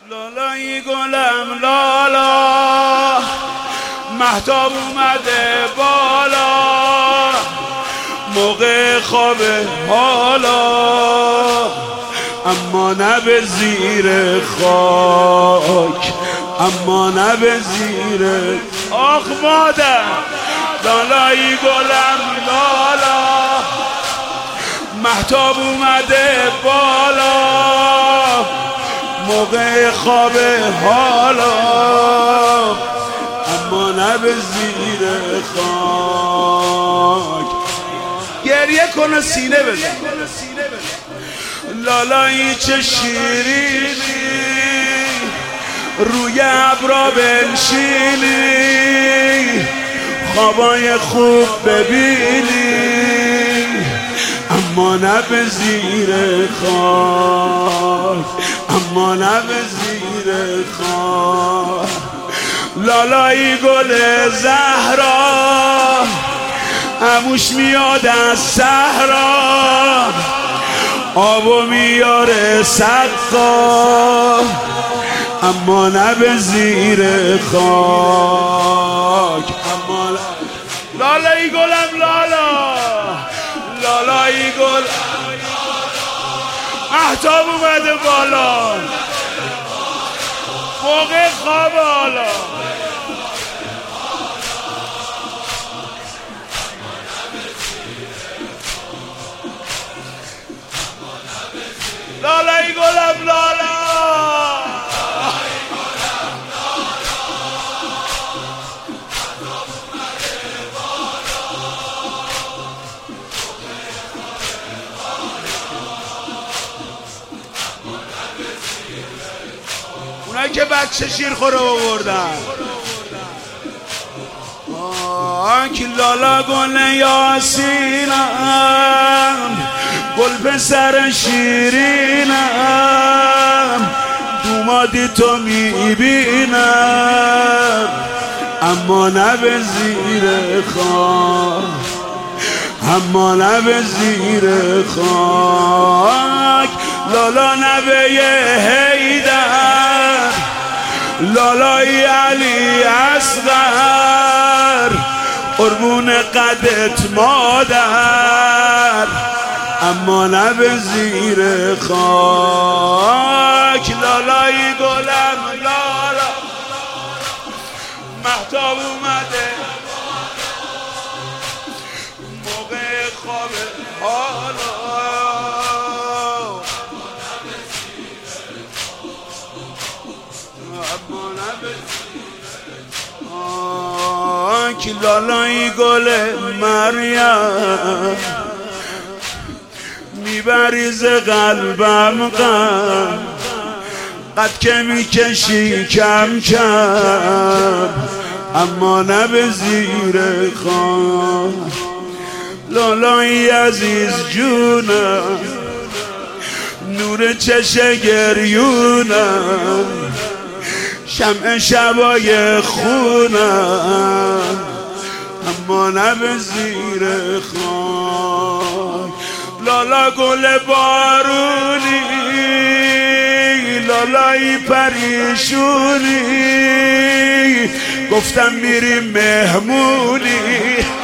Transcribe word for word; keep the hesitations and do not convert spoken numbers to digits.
لالایی گلم لالا، مهتاب اومده بالا، موقع خواب حالا، اما نه به زیر خاک، اما نه به زیر آخ مادر. لالایی گلم لالا، مهتاب اومده بالا، موقع خواب حالا، اما نه به زیر خاک. گریه کن و سینه بزن. لالایی چه شیرینی، روی ابرا بنشینی، خوابای خوب ببینی، اما نه به زیر خاک، اما نه به زیر خاک. لالایی گل زهرا، عموش میاد از صحرا، آبو میاره سقا، اما نه به زیر خاک. اما لالایی گلم لالا، لالایی گل مهتاب اومده بالا، موقع خواب حالا، لالایی گلم لالا. اونایی که بچه شیرخوره آوردن، آنک لالا گل یاسینم، گل پسر شیرینم، دومادی تو میبینم، اما نه به زیر خاک، اما نه به زیر خاک. لالا نوه حیدر، لالای علی اصغر، قربون قدت مادر، اما نه به زیر خاک. لالایی گلم لالا، مهتاب اومده موقع خواب حالا، اما نه به آنک. لالایی گل مریم، میبریز قلبم غم، قد که میکشی کم کم، اما نه به زیر خاک. لالایی عزیز جونم، نور چش گریونم، شمع شبای خونم، اما نه به زیر خاک. لالا گل بارونی، لالایی پریشونی، گفتم میریم مهمونی،